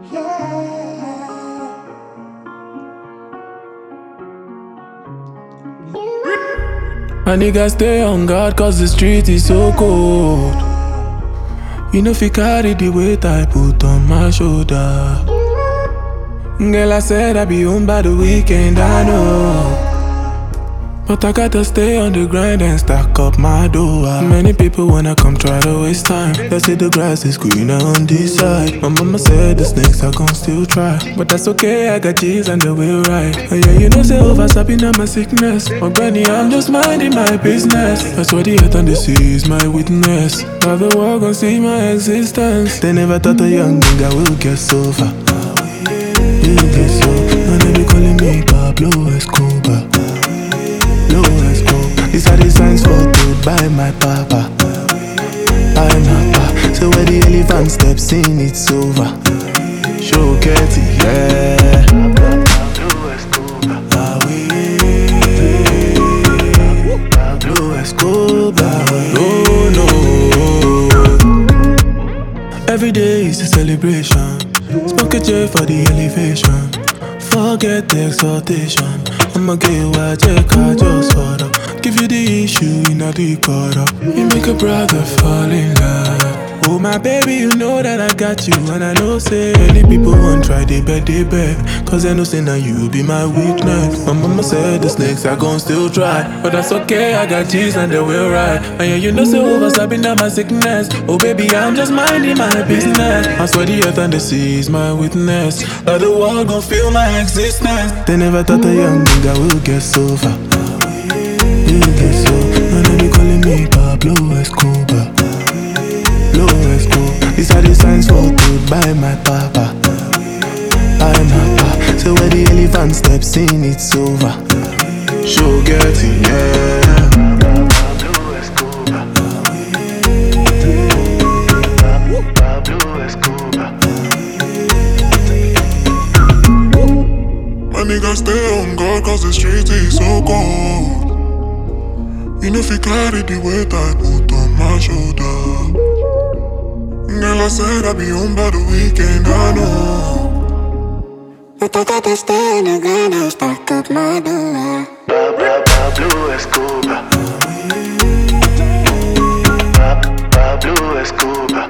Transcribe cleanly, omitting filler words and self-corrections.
My niggas stay on guard cause the street is so cold. You know if you carry the weight I put on my shoulder. Girl, I said I'd be home by the weekend, I know. But I gotta stay on the grind and stack up my dough. Many people wanna come try to waste time. They say the grass is greener on this side. My mama said the snakes are gon' still try. But that's okay, I got G's and the will right. And yeah, you know say overstepping on my sickness. But Granny, I'm just minding my business. That's why the earth and the sea is my witness. Now the world gon' see my existence. They never thought a young nigga will get so far. Will get so. Now they be calling me Pablo Escobar. These are the signs photoed by my papa. By my papa. So where the elephant steps in, it's over. Show Ketty, yeah. Pablo Escobar. Pablo Escobar. Oh no. Every day is a celebration. Smoke a J for the elevation. Forget the exaltation. I'ma get what I just for them. Give you the issue in a deep order. You make a brother fall in love. Oh my baby, you know that I got you. And I know say many people won't try, they bet. Cause I know say now you be my weakness. My mama said the snakes are gon' still try. But that's okay, I got G's and they will ride. And yeah, you know say overstepping on my sickness. Oh baby, I'm just minding my business. I swear the earth and the sea is my witness. That the world gon' feel my existence. They never thought a young nigga will get so far. Will get so. Now they be calling me Pablo Escobar. These are the signs photoed by my papa. By my papa. So where the elephant steps in, it's over. Show Getty, yeah. Pablo Escobar. Pablo Escobar. My niggas stay on guard cause the street is so cold. You know if you carry the weight I put on my shoulder. Girl, I said I'd be home by the weekend, I know. But I gotta stay on the grind and stack up my dough. Pablo Escobar. Pablo Escobar.